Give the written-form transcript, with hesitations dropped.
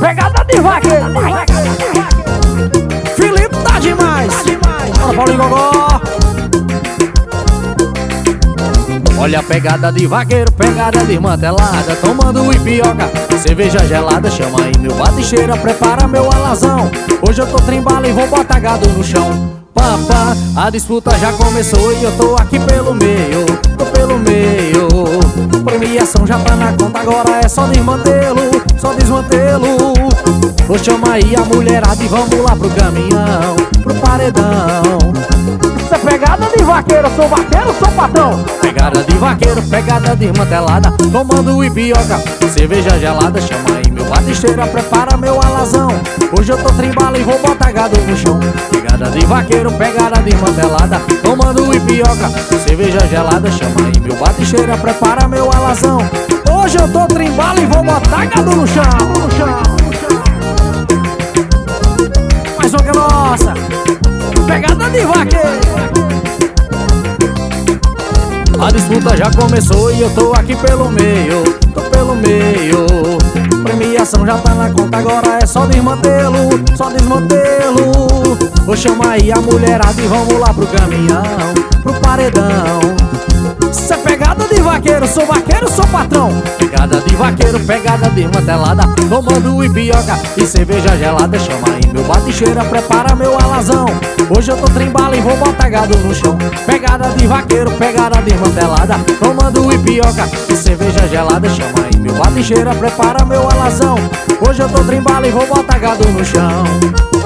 pegada de vaqueiro. Felipe tá demais. Bora, Paulinho Gogó. Olha a pegada de vaqueiro, pegada desmantelada, tomando ipioca, cerveja gelada. Chama aí meu bate-cheira, prepara meu alazão. Hoje eu tô trimbala e vou botar gado no chão. Papá, a disputa já começou e eu tô aqui pelo meio, tô pelo meio. Premiação já tá na conta, agora é só desmantelo, só desmantelo. Vou chamar aí a mulherada e vamos lá pro caminhão, pro paredão. Isso é pegada de vaqueiro, sou vaqueiro, sou patrão. Pegada de vaqueiro, pegada desmantelada, tomando ipioca, cerveja gelada. Chama aí meu bate-cheira, prepara meu alazão. Hoje eu tô trimbala e vou botar gado no chão. Pegada de vaqueiro, pegada desmantelada, tomando ipioca, cerveja gelada. Chama aí meu bate-cheira, prepara meu alazão. Hoje eu tô trimbala e vou botar gado no chão, no chão. Mais uma que é nossa, pegada de vaqueiro. A disputa já começou e eu tô aqui pelo meio, tô pelo meio. Premiação já tá na conta, agora é só desmantelo, só desmantelo. Vou chamar aí a mulherada e vamos lá pro caminhão, pro paredão. Isso é pegada de vaqueiro, sou patrão. Pegada de vaqueiro, pegada desmantelada, tomando ipioca e cerveja gelada. Chama aí meu bate-cheira, prepara meu alazão. Hoje eu tô trimbala e vou botar gado no chão. Pegada de vaqueiro, pegada desmantelada, tomando ipioca e cerveja gelada. Chama aí meu bate-cheira, prepara meu alazão. Hoje eu tô trimbala e vou botar gado no chão.